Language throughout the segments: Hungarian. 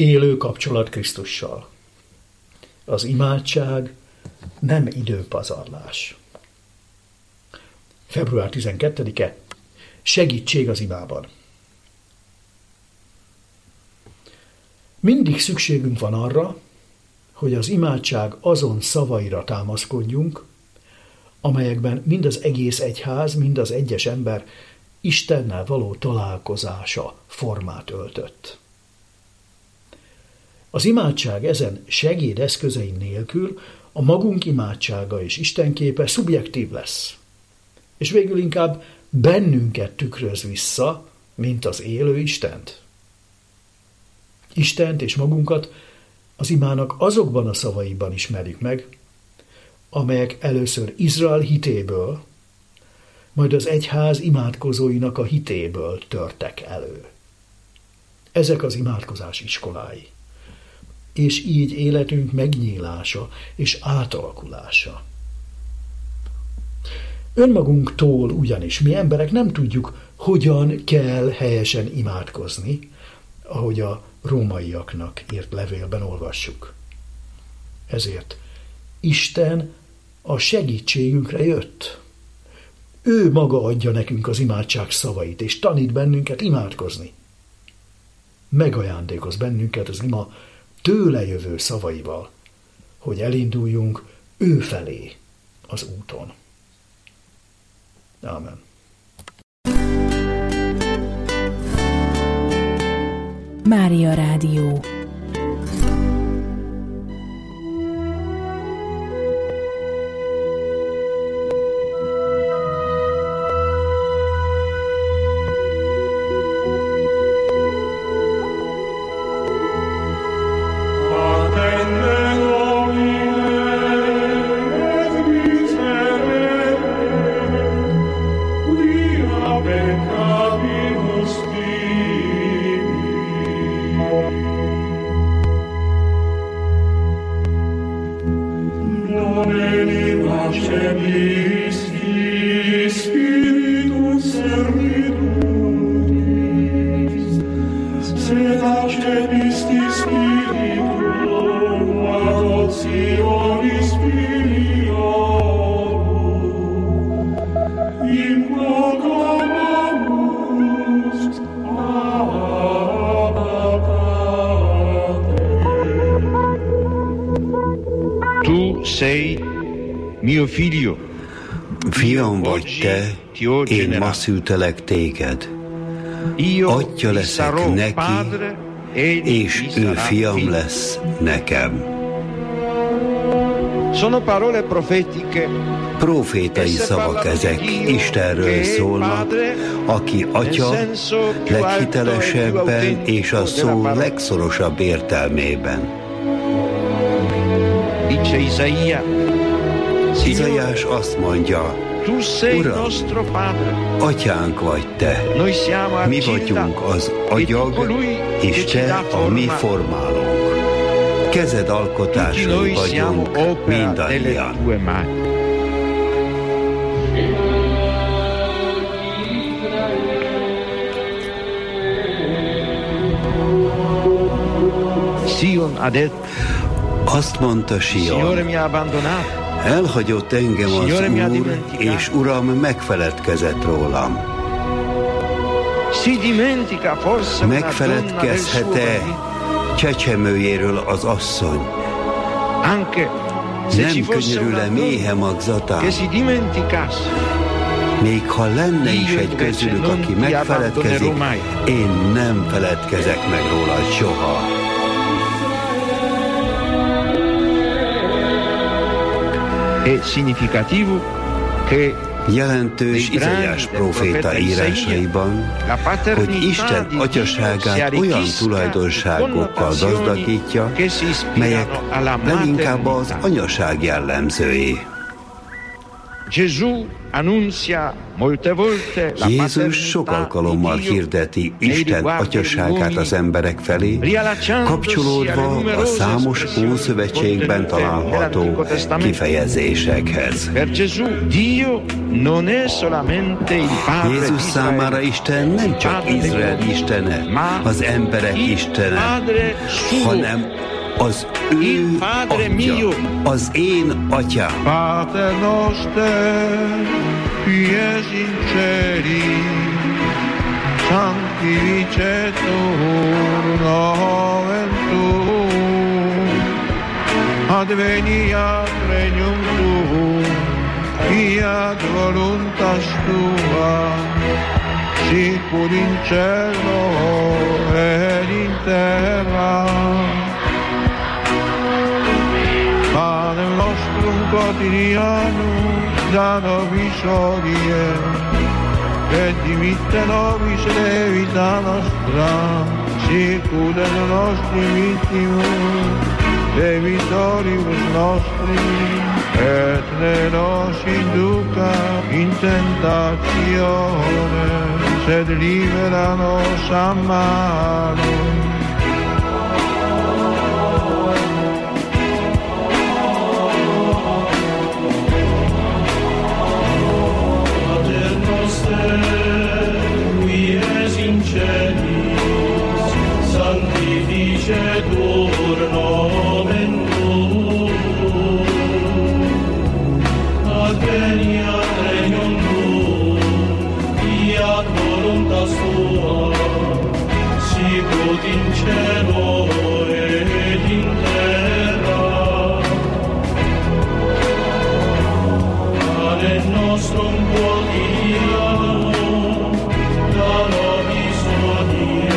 élő kapcsolat Krisztussal. Az imádság nem időpazarlás. Február 12-e. Segítség az imában. Mindig szükségünk van arra, hogy az imádság azon szavaira támaszkodjunk, amelyekben mind az egész egyház, mind az egyes ember Istennel való találkozása formát öltött. Az imádság ezen segédeszközei nélkül a magunk imádsága és Istenképe szubjektív lesz, és végül inkább bennünket tükröz vissza, mint az élő Istent. Istent és magunkat az imának azokban a szavaiban ismerjük meg, amelyek először Izrael hitéből, majd az egyház imádkozóinak a hitéből törtek elő. Ezek az imádkozás iskolái, és így életünk megnyílása és átalakulása. Önmagunktól ugyanis mi emberek nem tudjuk, hogyan kell helyesen imádkozni, ahogy a rómaiaknak írt levélben olvassuk. Ezért Isten a segítségünkre jött. Ő maga adja nekünk az imádság szavait, és tanít bennünket imádkozni. Megajándékoz bennünket az ima tőle jövő szavaival, hogy elinduljunk ő felé az úton. Ámen. Mária Rádió. Fiam vagy te, én ma szültelek téged. Atya leszek neki, és ő fiam lesz nekem. Profétai szavak ezek, Istenről szólnak, aki atya leghitelesebben és a szó legszorosabb értelmében. Izaiás azt mondja, Uram, atyánk vagy te, mi vagyunk az agyag, és te a mi formálónk. Kezed alkotásai vagyunk mindannyian. Azt mondta Sion, elhagyott engem az Úr, és Uram megfeledkezett rólam. Megfeledkezhet-e csecsemőjéről az asszony? Nem könyörül-e méhe magzatán? Még ha lenne is egy közülük, aki megfeledkezik, én nem feledkezek meg róla soha. Jelentős Izaiás próféta írásaiban, hogy Isten atyaságát olyan tulajdonságokkal gazdagítja, melyek leginkább az anyaság jellemzői. Jézus sok alkalommal hirdeti Isten atyaságát az emberek felé, kapcsolódva a számos Ószövetségben található kifejezésekhez. Jézus számára Isten nem csak Izrael istene, az emberek istene, hanem az ő atya, az én atyám. Pater noster, qui es in celi, sanctificetur nomen tuum, adveniat regnum tuum, fiat voluntas tua, sicur in cielo et in terra. Panem nostrum quotidianum da nobis hodie, et dimitte nobis debita nostra, sicur et nostri vittimus debitoribus nostri, et ne nos induca in tentatione, sed libera nos a malo. Sanctificetur nomen tuum, adveniat regnum tuum, fiat voluntas tua, sicut in cielo et in terra. Panem nostrum quotidianum da nobis hodie,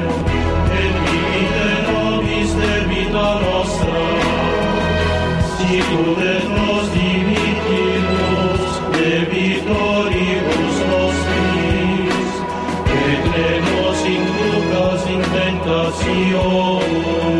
debita nostra, sicur et nos dimittimus debitoribus nostris, et ne nos inducas in tentatione,